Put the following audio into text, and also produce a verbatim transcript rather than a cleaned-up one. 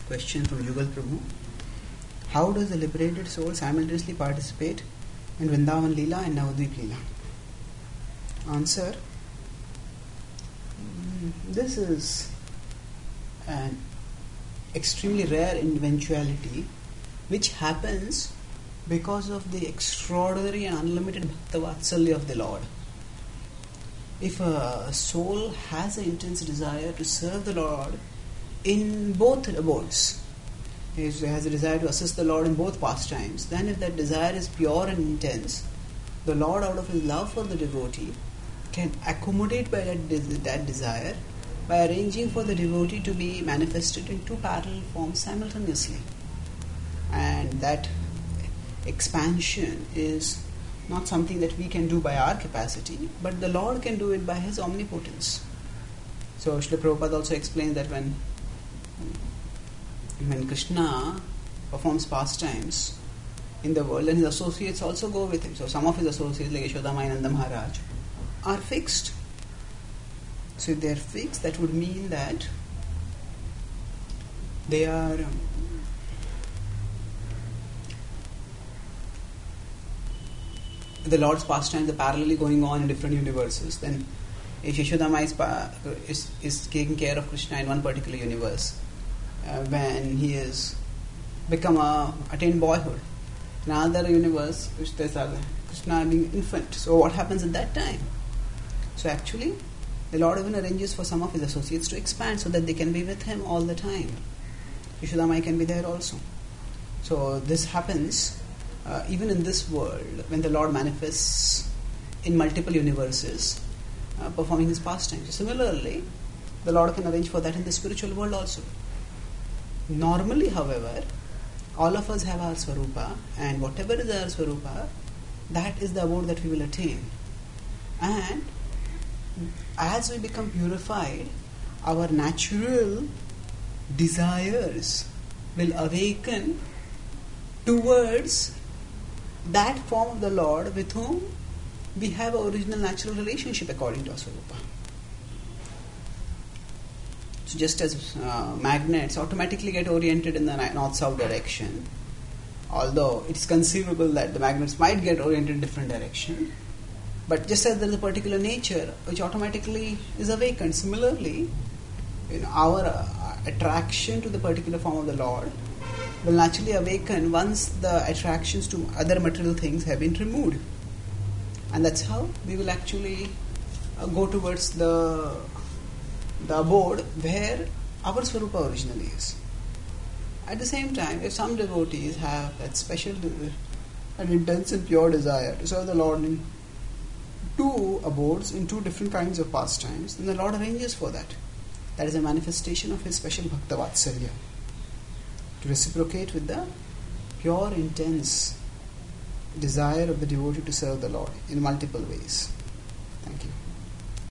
Question from Yugal Prabhu. How does the liberated soul simultaneously participate in Vrindavan Leela and Navadvip Leela? Answer. This is an extremely rare eventuality which happens because of the extraordinary and unlimited Bhakta Vatsalya of the Lord. If a soul has an intense desire to serve the Lord in both abodes, he has a desire to assist the Lord in both pastimes, then if that desire is pure and intense, the Lord, out of his love for the devotee, can accommodate by that, des- that desire by arranging for the devotee to be manifested in two parallel forms simultaneously. And that expansion is not something that we can do by our capacity, but the Lord can do it by his omnipotence. So Srila Prabhupada also explains that when when Krishna performs pastimes in the world, then his associates also go with him. So some of his associates, like Yashodamai and Nanda Maharaj, are fixed. So if they are fixed, that would mean that they are um, the Lord's pastimes are parallelly going on in different universes. Then if Yashodamai is, pa- is, is taking care of Krishna in one particular universe, uh, when he has become a attained boyhood, in another universe, Krishna being infant. So what happens at that time? So actually, the Lord even arranges for some of his associates to expand so that they can be with him all the time. Yashodamai can be there also. So this happens uh, even in this world when the Lord manifests in multiple universes uh, performing his pastimes. Similarly, the Lord can arrange for that in the spiritual world also. Normally, however, all of us have our Swarupa, and whatever is our Swarupa, that is the abode that we will attain. And as we become purified, our natural desires will awaken towards that form of the Lord with whom we have our original natural relationship according to our Swarupa. So just as uh, magnets automatically get oriented in the north-south direction, although it's conceivable that the magnets might get oriented in different direction, but just as there is a particular nature which automatically is awakened, similarly, you know, our uh, attraction to the particular form of the Lord will naturally awaken once the attractions to other material things have been removed. And that's how we will actually uh, go towards the the abode where our Swarupa originally is. At the same time, if some devotees have that special, an intense and pure desire to serve the Lord in two abodes, in two different kinds of pastimes, then the Lord arranges for that. That is a manifestation of his special Bhakta Vatsalya, to reciprocate with the pure, intense desire of the devotee to serve the Lord in multiple ways. Thank you.